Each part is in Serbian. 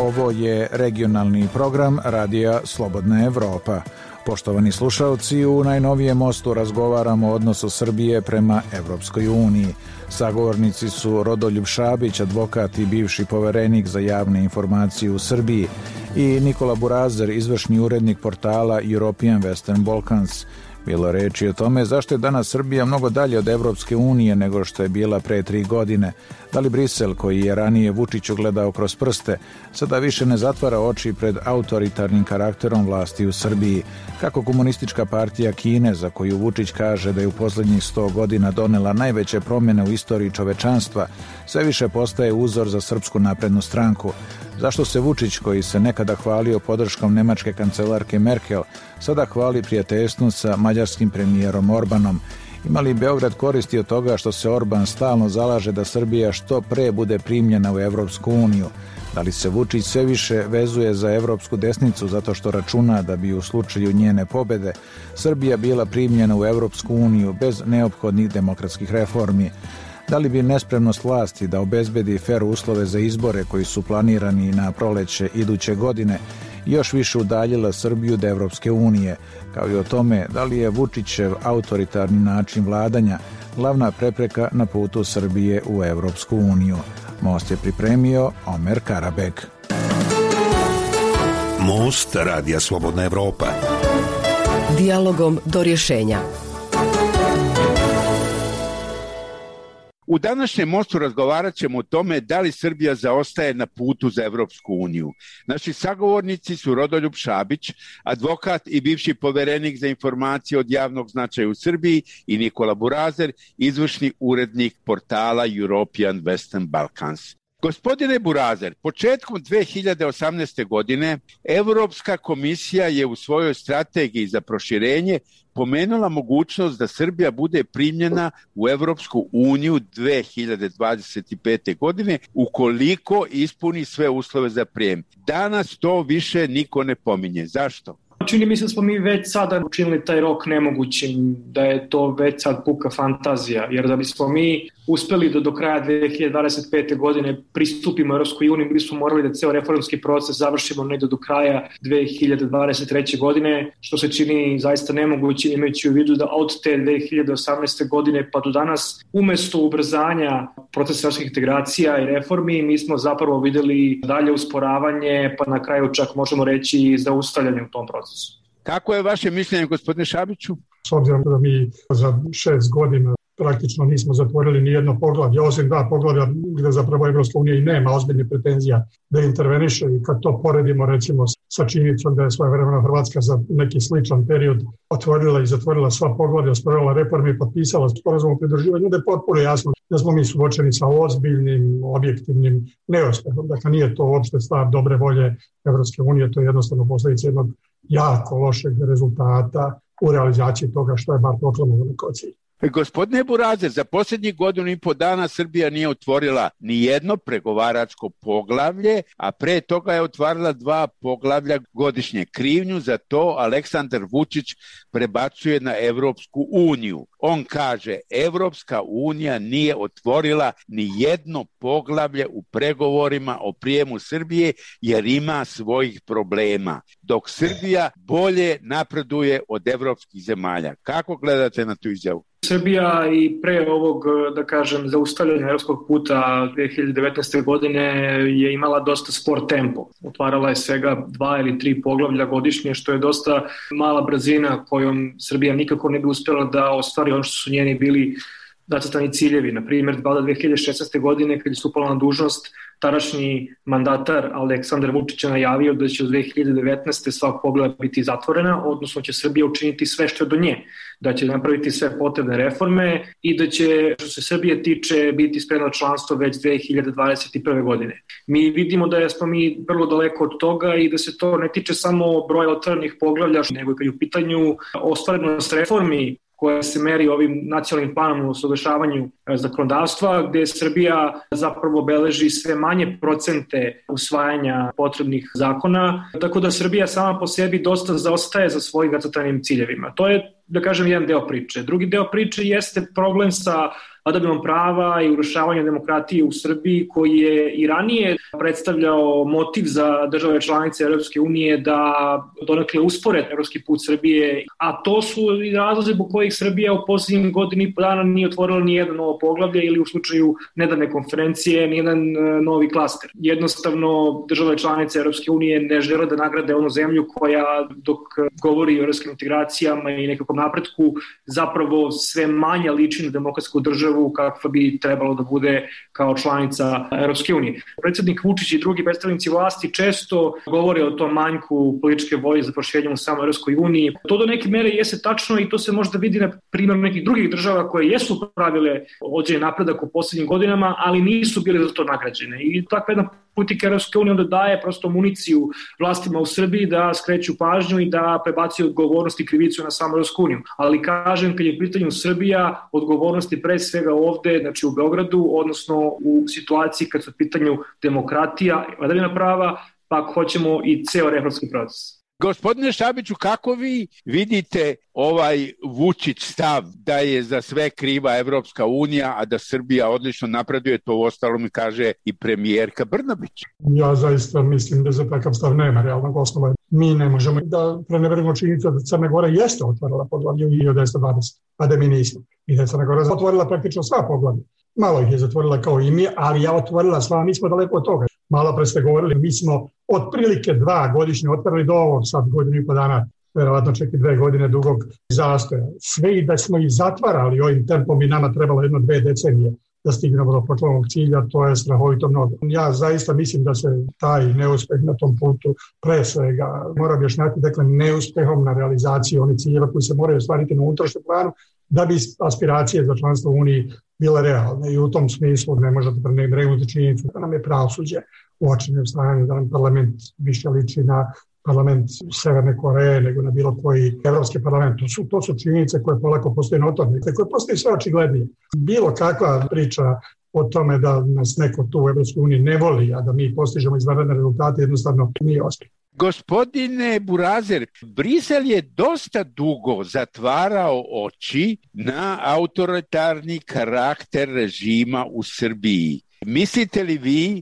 Ovo je regionalni program Radija Slobodna Evropa. Poštovani slušalci, u najnovijem mostu razgovaramo o odnosu Srbije prema Evropskoj uniji. Sagovornici su Rodoljub Šabić, advokat i bivši poverenik za javne informacije u Srbiji, i Nikola Burazer, izvršni urednik portala European Western Balkans. Bilo reči o tome zašto je danas Srbija mnogo dalje od Evropske unije nego što je bila pre 3 godine. Da li Brisel, koji je ranije Vučiću gledao kroz prste, sada više ne zatvara oči pred autoritarnim karakterom vlasti u Srbiji? Kako komunistička partija Kine, za koju Vučić kaže da je u poslednjih 100 godina donela najveće promjene u istoriji čovečanstva, sve više postaje uzor za Srpsku naprednu stranku? Zašto se Vučić, koji se nekada hvalio podrškom nemačke kancelarke Merkel, sada hvali prijateljstvom sa mađarskim premijerom Orbanom? Ima li Beograd koristi od toga što se Orban stalno zalaže da Srbija što pre bude primljena u Evropsku uniju? Da li se Vučić sve više vezuje za evropsku desnicu zato što računa da bi u slučaju njene pobede Srbija bila primljena u Evropsku uniju bez neophodnih demokratskih reformi? Da li bi nespremnost vlasti da obezbedi fer uslove za izbore koji su planirani na proleće iduće godine još više udaljila Srbiju od Evropske unije, kao i o tome da li je Vučićev autoritarni način vladanja glavna prepreka na putu Srbije u Evropsku uniju? Most je pripremio Omer Karabek. Most Radija Slobodna Evropa. Dijalogom do rješenja. U današnjem mostu razgovarat ćemo o tome da li Srbija zaostaje na putu za Evropsku uniju. Naši sagovornici su Rodoljub Šabić, advokat i bivši poverenik za informacije od javnog značaja u Srbiji, i Nikola Burazer, izvršni urednik portala European Western Balkans. Gospodine Burazer, početkom 2018. godine Evropska komisija je u svojoj strategiji za proširenje pomenula mogućnost da Srbija bude primljena u Evropsku uniju 2025. godine ukoliko ispuni sve uslove za prijem. Danas to više niko ne pominje. Zašto? Čini mi se da smo mi već sada učinili taj rok nemogućim, da je to već sad puka fantazija, jer da bismo mi uspeli da do kraja 2025. godine pristupimo Evropskoj uniji, mi smo morali da ceo reformski proces završimo negde do kraja 2023. godine, što se čini zaista nemogućim, imajući u vidu da od te 2018. godine pa do danas, umesto ubrzanja procesa evropskih integracija i reformi, mi smo zapravo videli dalje usporavanje, pa na kraju čak možemo reći zaustavljanje u tom procesu. Kako je vaše mišljenje, gospodine Šabiću? S obzirom da mi za 6 godina praktično nismo zatvorili ni jedno poglavlje, osim 2 poglavlja gde zapravo Evropska unija i nema ozbiljnih pretenzija da interveniše, i kad to poredimo recimo sa činjenicom da je svojevremeno Hrvatska za neki sličan period otvorila i zatvorila sva poglavlja, sprovela reforme i potpisala sporazum o pridruživanju, da je potpuno jasno da smo mi suočeni sa ozbiljnim, objektivnim neuspehom. Dakle, nije to uopšte stvar dobre volje Evropske unije, to je jednostavno posledica jednog jako lošeg rezultata u realizaciji toga što je bar proklamovano kao cilj. Gospodine Burazer, za posljednjih 1,5 dana Srbija nije otvorila ni jedno pregovaračko poglavlje, a pre toga je otvarala 2 poglavlja godišnje. Krivnju za to Aleksandar Vučić prebacuje na Evropsku uniju. On kaže, Evropska unija nije otvorila ni jedno poglavlje u pregovorima o prijemu Srbije jer ima svojih problema, dok Srbija bolje napreduje od evropskih zemalja. Kako gledate na tu izjavu? Srbija i pre ovog, da kažem, zaustavljanja evropskog puta 2019. godine je imala dosta spor tempo. Otvarala je svega 2 ili 3 poglavlja godišnje, što je dosta mala brzina kojom Srbija nikako ne bi uspjela da ostvari ono što su njeni bili zacrtani ciljevi. Na primjer, 2016. godine, kad je stupala na dužnost, tadašnji mandatar Aleksandar Vučić je najavio da će od 2019. svak pogleda biti zatvorena, odnosno će Srbija učiniti sve što je do nje, da će napraviti sve potrebne reforme i da će, što se Srbije tiče, biti spremno članstvo već 2021. godine. Mi vidimo da smo mi vrlo daleko od toga i da se to ne tiče samo broja otvorenih poglavlja, nego i kad je u pitanju ostvarenost reformi koja se meri ovim nacionalnim planom u usaglašavanju zakonodavstva, gde Srbija zapravo beleži sve manje procente usvajanja potrebnih zakona, tako da Srbija sama po sebi dosta zaostaje za svojim zacrtanim ciljevima. To je, da kažem, jedan deo priče. Drugi deo priče jeste problem sa vladavinom prava i urušavanja demokratije u Srbiji, koji je i ranije predstavljao motiv za države članice Europske unije da donekle uspore evropski put Srbije, a to su i razlozi zbog kojih Srbija u posljednjih godinu i po dana nije otvorila ni jedno novo poglavlje ili u slučaju nedavne konferencije ni jedan novi klaster. Jednostavno, države članice Europske unije ne žele da nagrade onu zemlju koja, dok govori o evropskim integracijama i nekakvom napretku, zapravo sve manje liči na demokratsku državu kakva bi trebalo da bude kao članica Europske unije. Predsjednik Vučić i drugi predstavnici vlasti često govore o tom manjku političke volje za proširenjem u samoj Europskoj uniji. To do neke mere jeste tačno i to se možda vidi na primjeru nekih drugih država koje jesu pravile određen napredak u posljednjim godinama, ali nisu bile za to nagrađene. I takva jedna politika Europske unije onda daje prosto municiju vlastima u Srbiji da skreću pažnju i da prebacuju odgovornost i krivicu na samu Europsku uniju. Ali kažem, kad je u pitanju Srbija, odgovornost je pre svega ovde, znači u Beogradu, odnosno u situaciji kad su u pitanju demokratija, vladavina prava, pa ako hoćemo i ceo reformski proces. Gospodine Šabiću, kako vi vidite ovaj Vučić stav da je za sve kriva Evropska unija, a da Srbija odlično napreduje, to uostalom kaže i premijerka Brnabić? Ja zaista mislim da za takav stav nema realnog osnova. Mi ne možemo da preneverimo činjenicu da Crna Gora jeste otvorila poglavlje u 1920, a da mi nismo. I da je Crna Gora zatvorila praktično sva poglavlja. Malo ih je zatvorila kao i mi, ali ja otvorila sva, mi smo daleko od toga. Malo pre ste govorili, mi smo otprilike 2 godišnje otvorili do ovog sad godinu i po dana, verovatno čak i 2 godine dugog zastoja. Sve i da smo ih zatvarali ovim tempom i nama trebalo 1-2 decenije da stignemo do poželjnog cilja, to je strahovito mnogo. Ja zaista mislim da se taj neuspeh na tom putu pre svega mora objašnjati, dakle, neuspehom na realizaciji onih ciljeva koji se moraju ostvariti na unutrašnjem planu da bi aspiracije za članstvo u Uniji bile realne. I u tom smislu ne možete prenebregnuti činjenicu da nam je pravosuđe u očinjem stanju, da nam parlament više liči na parlament Severne Koreje nego na bilo koji evropski parlament. To su činjenice koje polako postoje notorne, koje postoje sve očiglednije. Bilo kakva priča o tome da nas neko tu u Evropskoj uniji ne voli, a da mi postižemo izvanredne rezultate, jednostavno nije ospjeh. Gospodine Burazer, Brisel je dosta dugo zatvarao oči na autoritarni karakter režima u Srbiji. Mislite li vi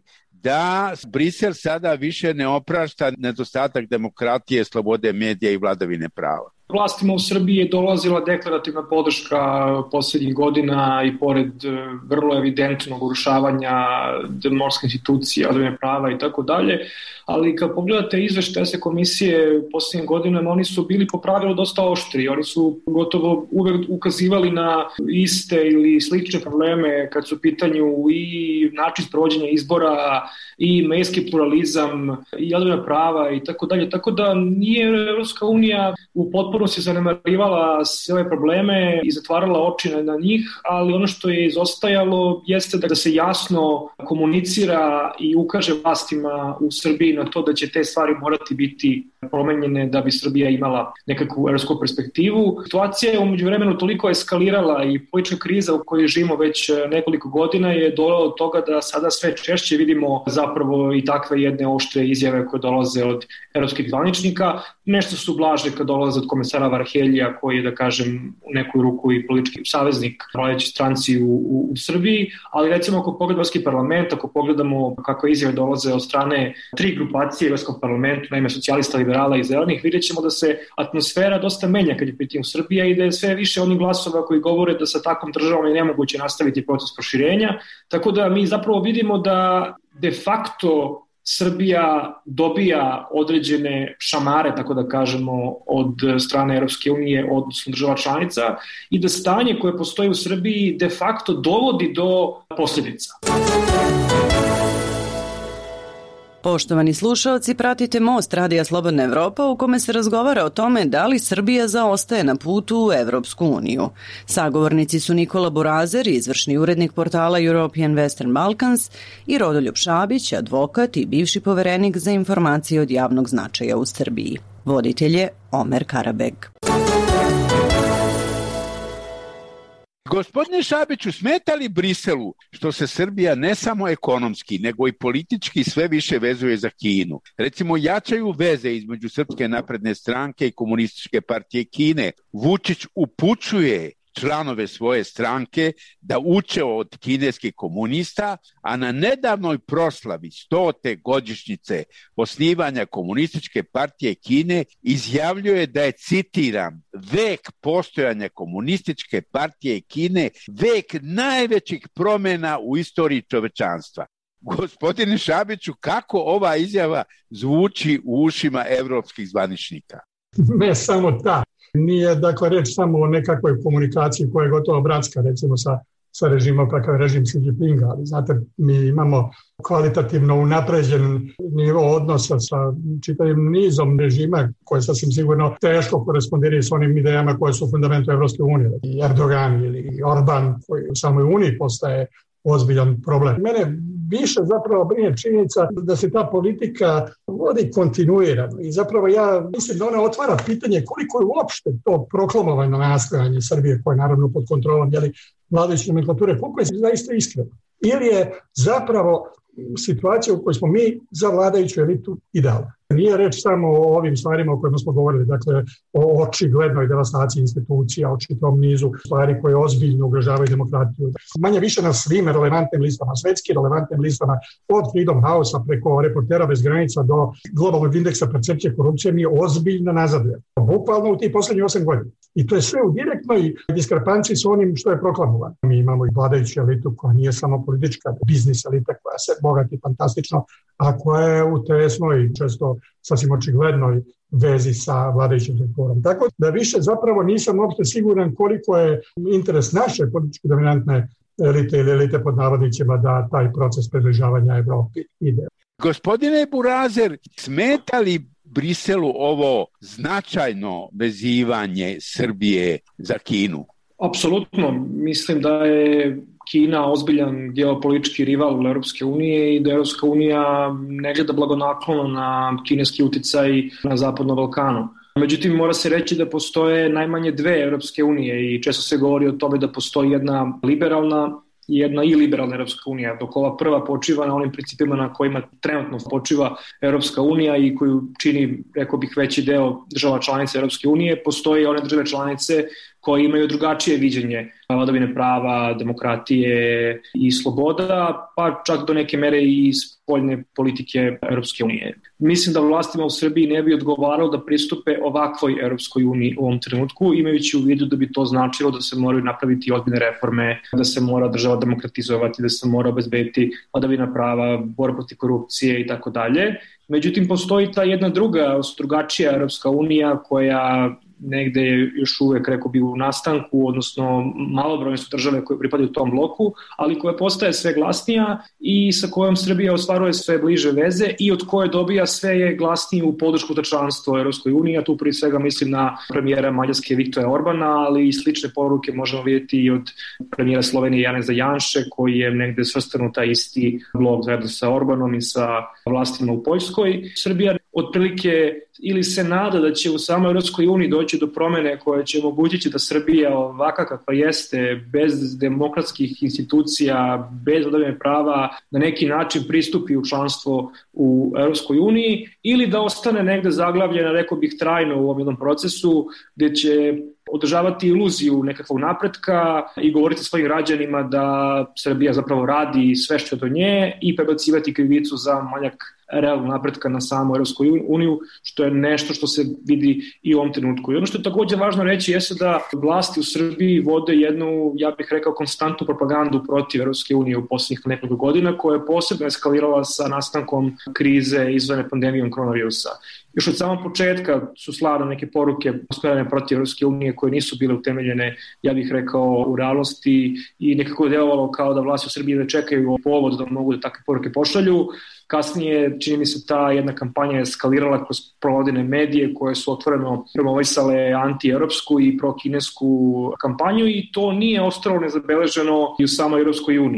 da Brisel sada više ne oprašta nedostatak demokratije, slobode medija i vladavine prava? Vlastima u Srbiji je dolazila deklarativna podrška posljednjih godina i pored vrlo evidentnog urušavanja demokratskih institucija, vladavine prava i tako dalje, ali kad pogledate izveštaje se komisije posljednjih godinama, oni su bili po pravilu dosta oštri, oni su gotovo uvek ukazivali na iste ili slične probleme kad su u pitanju i način sprovođenja izbora i medijski pluralizam i vladavina prava i tako dalje, tako da nije Evropska unija u potpunosti zanemarivala sve ove probleme i zatvarala oči na njih, ali ono što je izostajalo jeste da se jasno komunicira i ukaže vlastima u Srbiji na to da će te stvari morati biti promenjene da bi Srbija imala nekakvu evropsku perspektivu. Situacija je umeđu vremenu toliko eskalirala i politička kriza u kojoj živimo već nekoliko godina je dovela do toga da sada sve češće vidimo zapravo i takve jedne oštre izjave koje dolaze od evropskih zvaničnika. Nešto su blaže kad dolaze od komesara Varheljija koji je, da kažem, u neku ruku i politički saveznik vladajućoj stranci u Srbiji, ali recimo ako pogledamo Evropski parlament, ako pogledamo kakve izjave dolaze od strane 3 grupacije u Evropskom parlamentu, naime socijalista, liberala i zelenih, vidjet ćemo da se atmosfera dosta menja kad je pitanje Srbija i da je sve više onih glasova koji govore da sa takvom državom je nemoguće nastaviti proces proširenja, tako da mi zapravo vidimo da de facto Srbija dobija određene šamare, tako da kažemo, od strane Europske unije, odnosno država članica, i da stanje koje postoji u Srbiji de facto dovodi do posljedica. Poštovani slušaoci, pratite Most Radija Slobodna Evropa u kome se razgovara o tome da li Srbija zaostaje na putu u Evropsku uniju. Sagovornici su Nikola Burazer, izvršni urednik portala European Western Balkans, i Rodoljub Šabić, advokat i bivši poverenik za informacije od javnog značaja u Srbiji. Voditelj je Omer Karabeg. Gospodine Šabiću, smeta li Briselu što se Srbija ne samo ekonomski, nego i politički sve više vezuje za Kinu? Recimo, jačaju veze između Srpske napredne stranke i Komunističke partije Kine. Vučić upućuje članove svoje stranke da uče od kineskih komunista, a na nedavnoj proslavi 100. godišnjice osnivanja Komunističke partije Kine izjavljuje da je, citiram, vek postojanja Komunističke partije Kine vek najvećih promjena u istoriji čovečanstva. Gospodine Šabiću, kako ova izjava zvuči u ušima evropskih zvaničnika? Ne samo ta. Nije, dakle, reč samo o nekakvoj komunikaciji koja je gotovo bratska, recimo sa režimom kakav je režim Xi Jinpinga, ali znate, mi imamo kvalitativno unapređen nivo odnosa sa čitavim nizom režima koje sasvim sigurno teško korespondiraju s onim idejama koje su u fundamentu Evropske unije. I Erdogan ili Orban koji u samoj Uniji postaje ozbiljan problem. Mene više zapravo brine činjenica da se ta politika vodi kontinuirano i zapravo ja mislim da ona otvara pitanje koliko je uopšte to proklamovano nastojanje Srbije koje je naravno pod kontrolom vladajuće nomenklature, koliko je zaista iskreno. Ili je zapravo situacija u kojoj smo mi za vladajuću elitu idealna. Nije reč samo o ovim stvarima o kojima smo govorili, dakle o očiglednoj devastaciji institucija, o čitavom nizu stvari koje ozbiljno ugrožavaju demokratiju. Manje više na svim relevantnim listama, svetskim relevantnim listama, od Freedom House-a preko Reportera bez granica do globalnog indeksa percepcije korupcije, mi ozbiljno nazadujemo. Bukvalno u tih poslednjih 8 godina. I to je sve u direktnoj diskrepanciji s onim što je proklamovano. Mi imamo i vladajuću elitu koja nije samo politička, biznis elita koja se bogati fantastično, a koja je u tesnoj, često sasvim očiglednoj vezi sa vladajućim strukturom. Tako da više zapravo nisam uopšte siguran koliko je interes naše političke dominantne elite ili elite pod navodnicima da taj proces približavanja Evropi ide. Gospodine Burazer, smeta li Briselu ovo značajno vezivanje Srbije za Kinu? Apsolutno. Mislim da je Kina ozbiljan geopolitički rival Europske unije i da Europska unija ne gleda blagonaklono na kineski uticaj na Zapadnom Balkanu. Međutim, mora se reći da postoje najmanje dve Europske unije i često se govori o tome da postoji jedna liberalna i jedna iliberalna Europska unija, dok ova prva počiva na onim principima na kojima trenutno počiva Europska unija i koju čini, rekao bih, veći deo država članica Europske unije, postoje one države članice koje imaju drugačije viđenje vladavine prava, demokratije i sloboda, pa čak do neke mere i spoljne politike Europske unije. Mislim da vlastima u Srbiji ne bi odgovaralo da pristupe ovakvoj Europskoj uniji u ovom trenutku, imajući u vidu da bi to značilo da se moraju napraviti ozbiljne reforme, da se mora država demokratizovati, da se mora obezbediti vladavina prava, borba protiv korupcije i tako dalje. Međutim, postoji ta jedna drugačija Europska unija koja negde je još uvek, rekao bi, u nastanku, odnosno malobrojne su države koje pripadaju tom bloku, ali koja postaje sve glasnija i sa kojom Srbija ostvaruje sve bliže veze i od koje dobija sve glasniju podršku za članstvo Europskoj uniji, a tu prije svega mislim na premijera Mađarske Viktora Orbana, ali i slične poruke možemo vidjeti i od premijera Slovenije Janeza Janše, koji je negde svrstan u taj isti blok zajedno sa Orbanom i sa vlastima u Poljskoj. Srbija otprilike ili se nada da će u samoj Europskoj uniji doći do promene koje će omogućiti da Srbija ovaka kakva jeste, bez demokratskih institucija, bez vladavine prava, na neki način pristupi u članstvo u Europskoj uniji, ili da ostane negde zaglavljena, rekao bih, trajno u ovom jednom procesu gde će održavati iluziju nekakvog napretka i govoriti svojim građanima da Srbija zapravo radi sve što je do nje i prebacivati krivicu za manjak realnog napretka na samu Europsku uniju, što je nešto što se vidi i u ovom trenutku. I ono što je također važno reći jeste da vlasti u Srbiji vode jednu, ja bih rekao, konstantnu propagandu protiv Europske unije u posljednjih nekoliko godina, koja je posebno eskalirala sa nastankom krize izvane pandemijom koronavirusa. Još od samog početka su slane neke poruke usmerene protiv Europske unije koje nisu bile utemeljene, ja bih rekao, u realnosti i nekako je delovalo kao da vlasti u Srbiji da čekaju povod da mogu da takve poruke pošalju. Kasnije, čini mi se, ta jedna kampanja je eskalirala kroz provodine medije koje su otvoreno promovisale anti-europsku i prokinesku kampanju i to nije ostalo nezabeleženo i u samoj Europskoj uniji.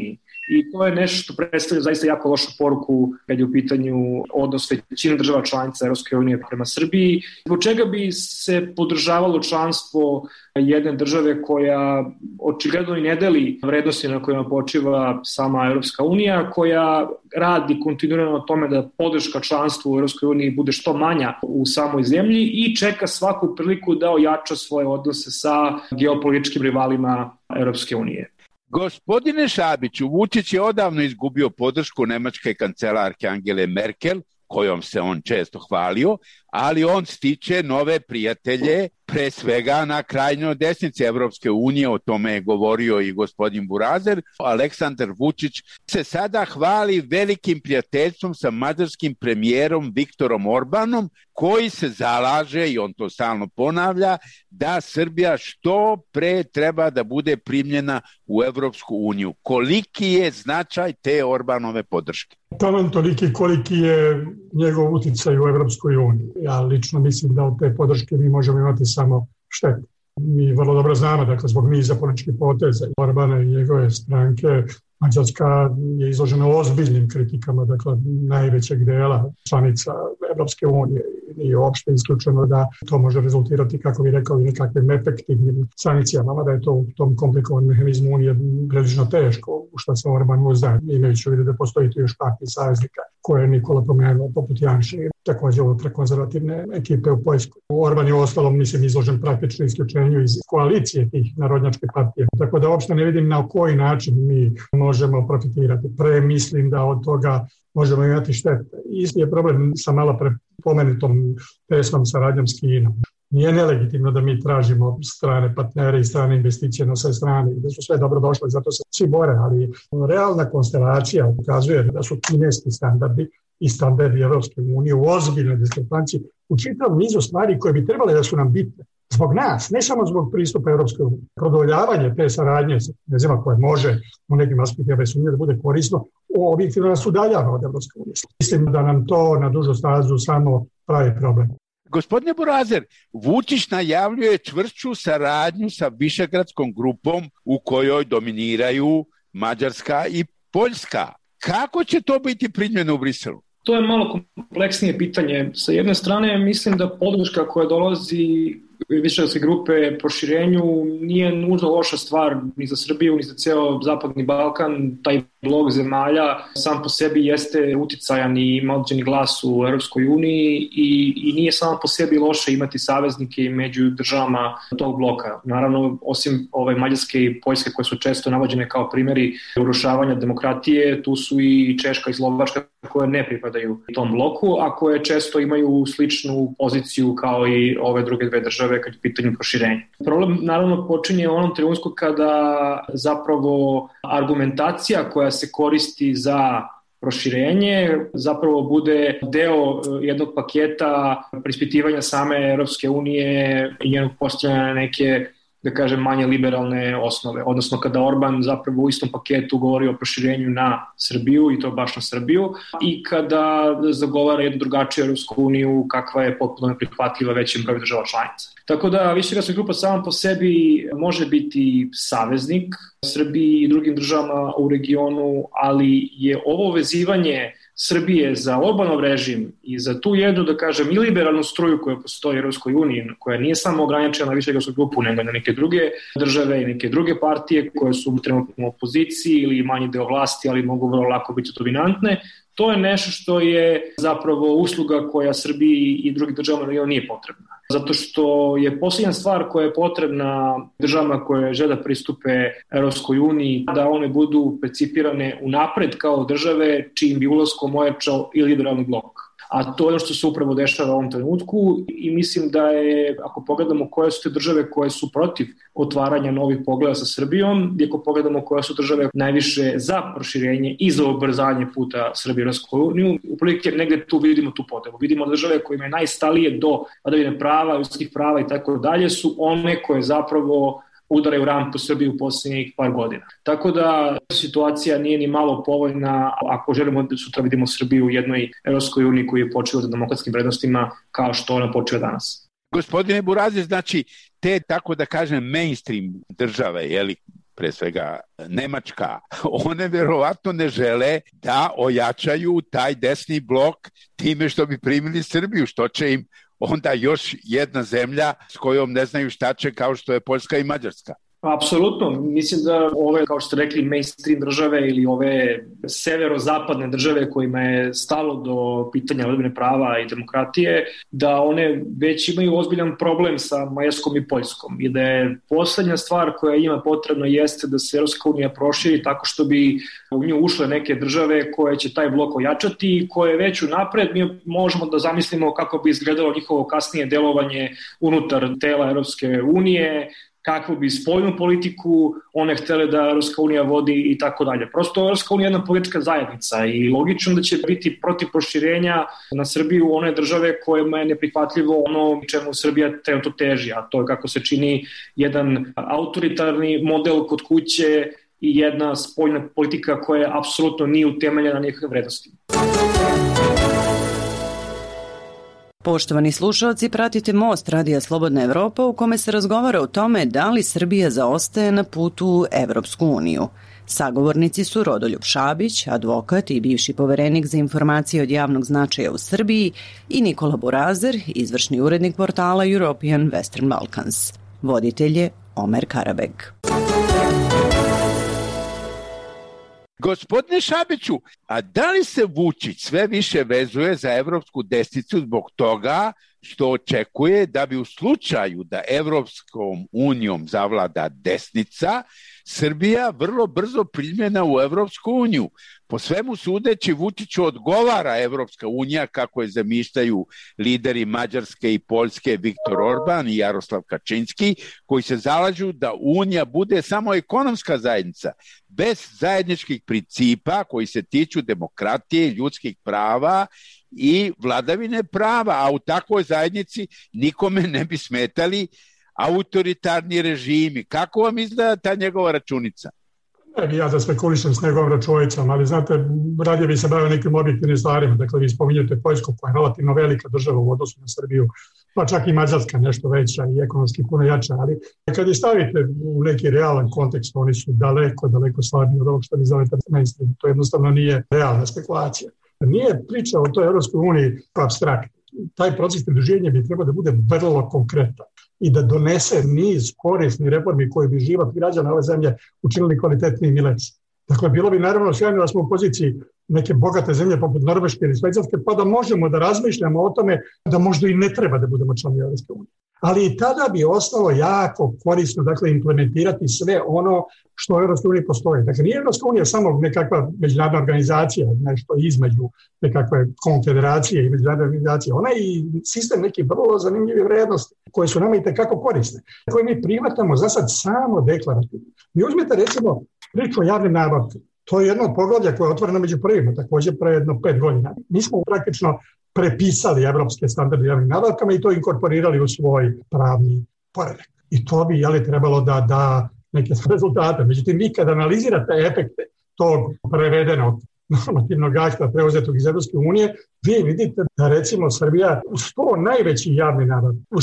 i to je nešto što predstavlja zaista jako lošu poruku kad je u pitanju odnos većine država članica Evropske unije prema Srbiji. Zbog čega bi se podržavalo članstvo jedne države koja očigledno i ne deli vrednosti na kojima počiva sama Evropska unija, koja radi kontinuirano na tome da podrška članstvu u Evropskoj uniji bude što manja u samoj zemlji i čeka svaku priliku da ojača svoje odnose sa geopolitičkim rivalima Evropske unije. Gospodine Šabiću, Vučić je odavno izgubio podršku nemačke kancelarke Angele Merkel, kojom se on često hvalio, ali on stiče nove prijatelje, pre svega na krajnjoj desnici Evropske unije, o tome je govorio i gospodin Burazer. Aleksandar Vučić se sada hvali velikim prijateljstvom sa mađarskim premijerom Viktorom Orbanom, koji se zalaže, i on to stalno ponavlja, da Srbija što pre treba da bude primljena u Evropsku uniju. Koliki je značaj te Orbanove podrške? Taman toliki koliki je njegov uticaj u Evropskoj uniji. Ja lično mislim da od te podrške mi možemo imati samo štetu. Mi vrlo dobro znamo, dakle, zbog niza političkih poteza Orbana i njegove stranke, Mađarska je izložena ozbiljnim kritikama, dakle, najvećeg dela članica Evropske unije. Nije uopšte isključeno da to može rezultirati, kako bi rekao, i nekakvim efektivnim sankcijama, da je to u tom komplikovanom mehanizmu unije prilično teško, u što se Orban uzdaje, imajući u vidu da postoji tu još takvih saveznika koje je Nikola pomenuo, poput Janša i također ultrakonzervativne ekipe u Poljskoj. Orban je ostalom, mislim, izložen praktično isključenju iz koalicije tih narodnjačke partije. Tako da uopšte ne vidim na koji način mi možemo profitirati. Mislim da od toga možemo imati štete. Isti je problem sa malo pomenutom tesnom saradnjom s Kinom. Nije nelegitimno da mi tražimo strane partnere i strane investicije na sve strane i da su sve dobro došle, zato se svi bore, ali realna konstelacija ukazuje da su kineski standardi i standardi Evropske unije u ozbiljnoj diskrepanciji u čitavom nizu stvari koje bi trebale da su nam bitne. Zbog nas, ne samo zbog pristupa Evropske unije. Produljavanje te saradnje, ne znam koje može u nekim aspektima bez sumnje da bude korisno, objektivno nas udaljava od Evropske unije. Mislim da nam to na dužu stazu samo pravi problem. Gospodine Burazer, Vučić najavljuje čvršću saradnju sa Višegradskom grupom u kojoj dominiraju Mađarska i Poljska. Kako će to biti primljeno u Briselu? To je malo kompleksnije pitanje. Sa jedne strane, mislim da podrška koja dolazi Višegradske grupe proširenju nije nužno loša stvar ni za Srbiju, ni za ceo Zapadni Balkan. Taj blok zemalja sam po sebi jeste uticajan i ima određeni glas u Evropskoj uniji i nije samo po sebi loše imati saveznike među državama tog bloka. Naravno, osim Mađarske i Poljske koje su često navođene kao primjeri urušavanja demokratije, tu su i Češka i Slovačka koje ne pripadaju tom bloku, a koje često imaju sličnu poziciju kao i ove druge dve države kad je pitanje proširenja. Problem naravno počinje u onom trenutku kada zapravo argumentacija koja se koristi za proširenje zapravo bude deo jednog paketa preispitivanja same Evropske unije i njenog postavljanja na neke, da kažem, manje liberalne osnove. Odnosno kada Orban zapravo u istom paketu govori o proširenju na Srbiju i to baš na Srbiju i kada zagovara jednu drugačiju Evropsku uniju kakva je potpuno neprihvatljiva većim brojem država članica. Tako da Višegradska grupa sama po sebi može biti saveznik Srbiji i drugim državama u regionu, ali je ovo vezivanje Srbije za Orbanov režim i za tu jednu, da kažem, i liberalnu struju koja postoji u Evropskoj uniji, koja nije samo ograničena na Višegradsku grupu, nego na neke druge države i neke druge partije koje su trenutno u opoziciji ili manji deo vlasti, ali mogu vrlo lako biti dominantne. To je nešto što je zapravo usluga koja Srbiji i drugim državama nije potrebna. Zato što je posljednja stvar koja je potrebna državama koje žele da pristupe Evropskoj uniji, da one budu percipirane unapred kao države čijim bi ulaskom ojačao i liberalni blok. A to je ono što se upravo dešava u ovom trenutku i mislim da je, ako pogledamo koje su te države koje su protiv otvaranja novih pogleda sa Srbijom, i ako pogledamo koje su države najviše za proširenje i za ubrzanje puta Srbije u Evropsku uniju, upravo negde tu vidimo tu podelu. Vidimo države kojima je najstalije do vladavine prava, ljudskih prava i tako dalje su one koje zapravo udaraju rampu Srbiju u posljednjih par godina. Tako da situacija nije ni malo povoljna ako želimo da sutra vidimo Srbiju u jednoj Evropskoj uniji koji je počela za demokratskim vrednostima kao što ona počela danas. Gospodine Burazer, znači te, tako da kažem, mainstream države, pre svega Nemačka, one verovatno ne žele da ojačaju taj desni blok time što bi primili Srbiju, što će im onda još jedna zemlja s kojom ne znaju šta će, kao što je Poljska i Mađarska. Apsolutno. Mislim da ove, kao što ste rekli, mainstream države ili ove severozapadne države kojima je stalo do pitanja vladavine prava i demokratije, da one već imaju ozbiljan problem sa Mađarskom i Poljskom i da je poslednja stvar koja ima potrebno jeste da se Evropska unija proširi tako što bi u nju ušle neke države koje će taj blok ojačati i koje već unapred mi možemo da zamislimo kako bi izgledalo njihovo kasnije delovanje unutar tela Evropske unije, kakvu bi spoljnu politiku one htele da Evropska unija vodi i tako dalje. Prosto Evropska unija je jedna politička zajednica i logično da će biti protiv proširenja na Srbiju one države kojima je neprihvatljivo ono čemu Srbija trenutno teži, a to je kako se čini jedan autoritarni model kod kuće i jedna spoljna politika koja apsolutno nije utemeljena na nekakvim vrednostima. Poštovani slušalci, pratite Most Radija Slobodna Evropa u kome se razgovara o tome da li Srbija zaostaje na putu u Evropsku uniju. Sagovornici su Rodoljub Šabić, advokat i bivši poverenik za informacije od javnog značaja u Srbiji, i Nikola Burazer, izvršni urednik portala European Western Balkans. Voditelj je Omer Karabeg. Gospodine Šabiću, a da li se Vučić sve više vezuje za evropsku desnicu zbog toga što očekuje da bi u slučaju da Evropskom unijom zavlada desnica, Srbija vrlo brzo primljena u Evropsku uniju? Po svemu sudeći, Vučiću odgovara Evropska unija kako je zamišljaju lideri Mađarske i Poljske Viktor Orban i Jaroslav Kačinski, koji se zalažu da unija bude samo ekonomska zajednica, bez zajedničkih principa koji se tiču demokratije, ljudskih prava i vladavine prava, a u takvoj zajednici nikome ne bi smetali autoritarni režimi. Kako vam izgleda ta njegova računica? Ne bi ja da spekulišem s njegovom računicom, ali znate, radije bi se bavio nekim objektivnim stvarima. Dakle, vi spominjete Poljsku koja je relativno velika država u odnosu na Srbiju, pa čak i Mađarska nešto veća i ekonomski puno jača, ali kad ih stavite u neki realan kontekst, oni su daleko slabiji od ovog što vi zovete mainstream. To jednostavno nije realna spekulacija. Nije priča o toj Evropskoj uniji apstrakt. Taj proces pridruženja bi trebao da bude vrlo konkretan i da donese niz korisnih reformi koje bi život građana ove zemlje učinili kvalitetnijim i lepšim. Dakle, bilo bi naravno sjajno da smo u poziciji neke bogate zemlje poput Norveške ili Švajcarske, pa da možemo da razmišljamo o tome da možda i ne treba da budemo članovi Evropske unije. Ali i tada bi ostalo jako korisno, dakle, implementirati sve ono što u Evropskoj uniji postoji. Dakle, nije Evropska unija samo nekakva međunarodna organizacija, nešto između nekakve konfederacije i međunarodne organizacije. Ona je i sistem nekih vrlo zanimljivih vrednosti koje su nama i tekako korisne, koje mi prihvatamo za sad samo deklarativno. Vi uzmete recimo priču o javnim nabavkama. To je jedno od poglavlja koje je otvoreno među prvima, također pre jedno 5 godina. Mi smo praktično prepisali evropske standarde javnim nabavkama i to inkorporirali u svoj pravni poredak. I to bi trebalo da da neke rezultate. Međutim, vi kad analizirate efekte tog prevedenog normativnog akta preuzetog iz Evropske unije, vi vidite da recimo Srbija u 100 najvećih javnih nabavki, u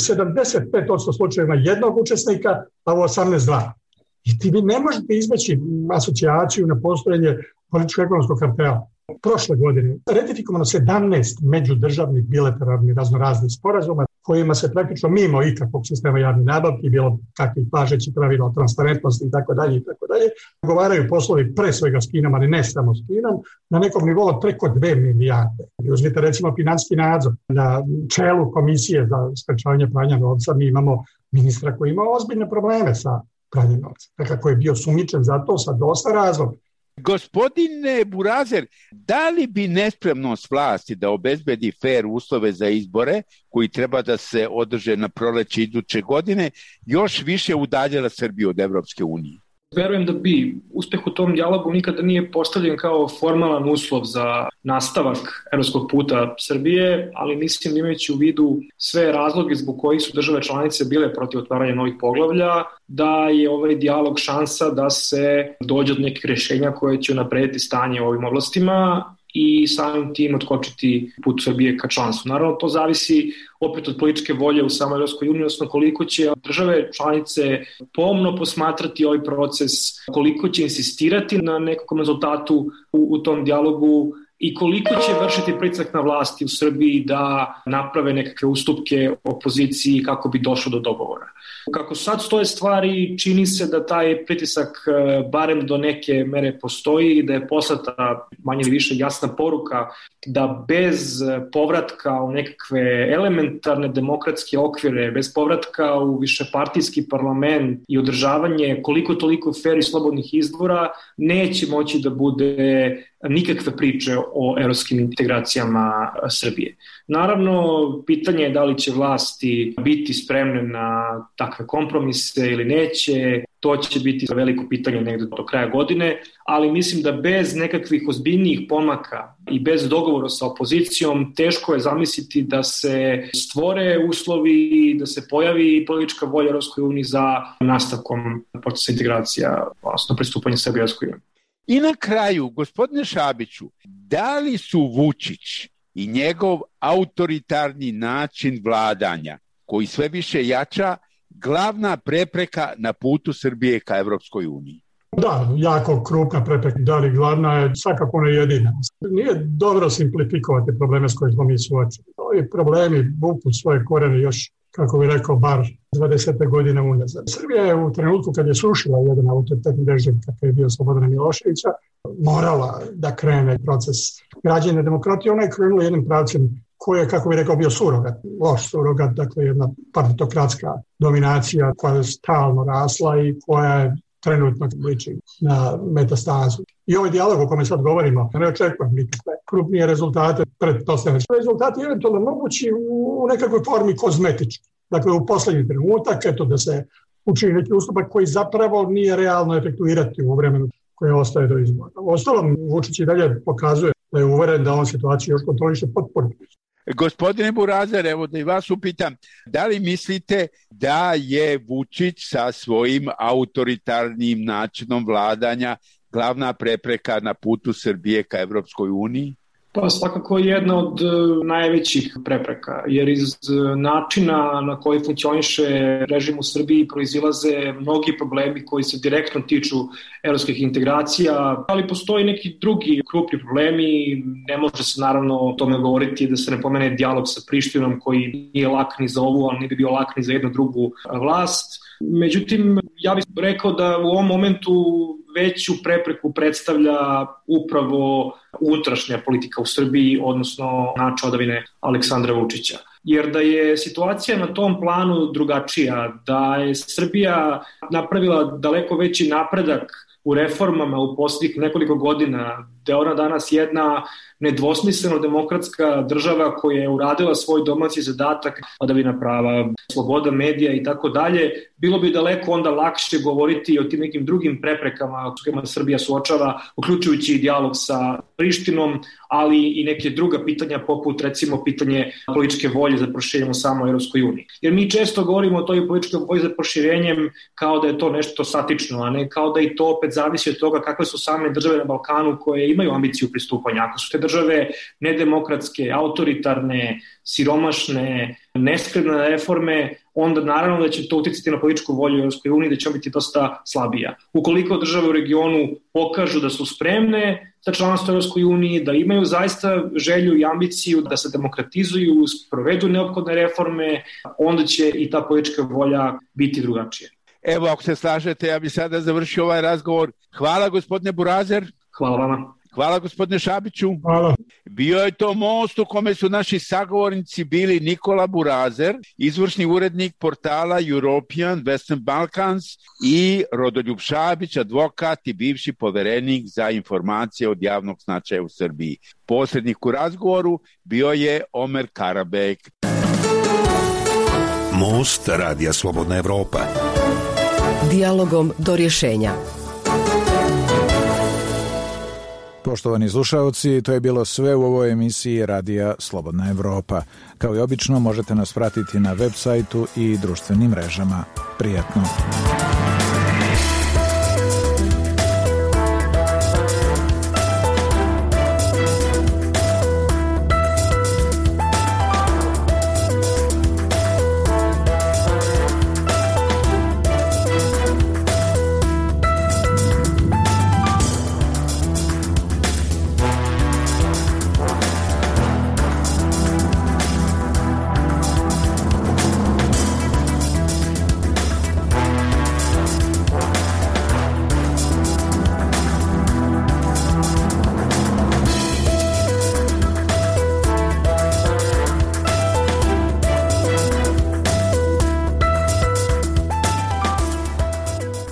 75% slučajeva jednog učesnika, a u 18 I ti vi ne možete izbeći asocijaciju na postojanje političko-ekonomskog kartela. Prošle godine ratifikovano 17 međudržavnih bilateralnih raznoraznih sporazuma kojima se praktično mimo ikakvog sistema javnih nabavki, bilo kakvih važećih pravila o transparentnosti itd. Dogovaraju poslovi pre svega s Kinom, ali ne samo s Kinom, na nekom nivou od preko 2 milijarde. Uzmite recimo finansijski nadzor. Na čelu komisije za sprečavanje pranja novca mi imamo ministra koji ima ozbiljne probleme sa pranjem novca. Kako je bio sumnjičen za to sa dosta razloga. Gospodine Burazer, da li bi nespremnost vlasti da obezbedi fer uslove za izbore koji treba da se održe na proleće iduće godine još više udaljila Srbiju od Evropske unije? Verujem da bi uspeh u tom dijalogu nikada nije postavljen kao formalan uslov za nastavak evropskog puta Srbije, ali mislim imajući u vidu sve razloge zbog kojih su države članice bile protiv otvaranja novih poglavlja, da je ovaj dijalog šansa da se dođe do nekih rješenja koje će unaprediti stanje u ovim oblastima i samim tim otkočiti put Srbije ka članstvu. Naravno, to zavisi opet od političke volje u samoj Evropskoj uniji, odnosno koliko će države članice pomno posmatrati ovaj proces, koliko će insistirati na nekakvom rezultatu u tom dijalogu i koliko će vršiti pritisak na vlasti u Srbiji da naprave nekakve ustupke opoziciji kako bi došlo do dogovora. Kako sad stoje stvari, čini se da taj pritisak barem do neke mere postoji i da je poslata manje ili više jasna poruka da bez povratka u nekakve elementarne demokratske okvire, bez povratka u višepartijski parlament i održavanje koliko toliko fer i slobodnih izbora, neće moći da bude nikakve priče o evropskim integracijama Srbije. Naravno, pitanje je da li će vlasti biti spremne na takve kompromise ili neće. To će biti veliko pitanje negde do kraja godine, ali mislim da bez nekakvih ozbiljnijih pomaka i bez dogovora sa opozicijom teško je zamisliti da se stvore uslovi, da se pojavi politička volja Evropskoj uniji za nastavkom procesa integracija, odnosno pristupanje Srbije Evropskoj uniji. I na kraju, gospodine Šabiću, da li su Vučić i njegov autoritarni način vladanja, koji sve više jača, glavna prepreka na putu Srbije ka Evropskoj uniji? Da, jako krupna prepreka, da li glavna je, svakako ne jedina. Nije dobro simplifikovati probleme s koje smo mi suočeni. Ovi problemi vuku svoje korene još, kako bih rekao, bar 20. godine unazad. Srbija je u trenutku kad je srušila jedan autoritetni režim, kakav je bio Slobodana Miloševića, morala da krene proces građenja demokratije. Ona je krenula jednim pravcem koji je, kako bih rekao, bio surogat, loš surogat, dakle jedna partitokratska dominacija koja je stalno rasla i koja je trenutno liči na metastazu. I ovaj dijalog o kome sad govorimo, ne očekujem nikakve krupnije rezultate, pretpostavljam. Rezultati je eventualno mogući u nekakvoj formi kozmetički. Dakle, u poslednji trenutak, eto da se učini neki ustupak koji zapravo nije realno efektuirati u vremenu koje ostaje do izbora. Ostalom, Vučić i dalje pokazuje da je uveren da on situaciju još kontroliše potpuno. Gospodine Burazer, evo da i vas upitam, da li mislite da je Vučić sa svojim autoritarnim načinom vladanja glavna prepreka na putu Srbije ka Evropskoj uniji? Pa svakako jedna od najvećih prepreka, jer iz načina na koji funkcioniše režim u Srbiji proizilaze mnogi problemi koji se direktno tiču evropskih integracija, ali postoji neki drugi krupni problemi. Ne može se naravno o tome govoriti da se ne pomene dijalog sa Prištinom koji nije lak ni za ovu, ali ne bi bio lak ni za jednu drugu vlast. Međutim, ja bih rekao da u ovom momentu veću prepreku predstavlja upravo unutrašnja politika u Srbiji, odnosno način vladavine Aleksandra Vučića. Jer da je situacija na tom planu drugačija, da je Srbija napravila daleko veći napredak u reformama u posljednjih nekoliko godina, da je ona danas jedna nedvosmisleno demokratska država koja je uradila svoj domaći zadatak, vladavina prava, sloboda medija i tako dalje, bilo bi daleko onda lakše govoriti o tim nekim drugim preprekama s kojima Srbija suočava, uključujući i dijalog sa Prištinom, ali i neke druga pitanja poput recimo pitanje političke volje za proširenjem u samoj Evropskoj uniji. Jer mi često govorimo o toj političkoj volji za proširenjem kao da je to nešto statično, a ne kao da i to opet zavisi od toga kakve su same države na Balkanu koje imaju ambiciju pristupanja. Ako su te države nedemokratske, autoritarne, siromašne, nespremne reforme, onda naravno da će to uticati na političku volju u Evropskoj uniji, da će biti dosta slabija. Ukoliko države u regionu pokažu da su spremne za članstvo u Evropskoj uniji, da imaju zaista želju i ambiciju da se demokratizuju, provedu neophodne reforme, onda će i ta politička volja biti drugačija. Evo, ako se slažete, ja bih sada završio ovaj razgovor. Hvala, gospodine Burazer. Hvala vama. Hvala, gospodine Šabiću. Hvala. Bio je to most u kome su naši sagovornici bili Nikola Burazer, izvršni urednik portala European Western Balkans, i Rodoljub Šabić, advokat i bivši poverenik za informacije od javnog značaja u Srbiji. Posrednik u razgovoru bio je Omer Karabek. Most Radija Slobodna Evropa. Dijalogom do rješenja. Poštovani slušaoci, to je bilo sve u ovoj emisiji Radija Slobodna Evropa. Kao i obično, možete nas pratiti na web sajtu i društvenim mrežama. Prijatno!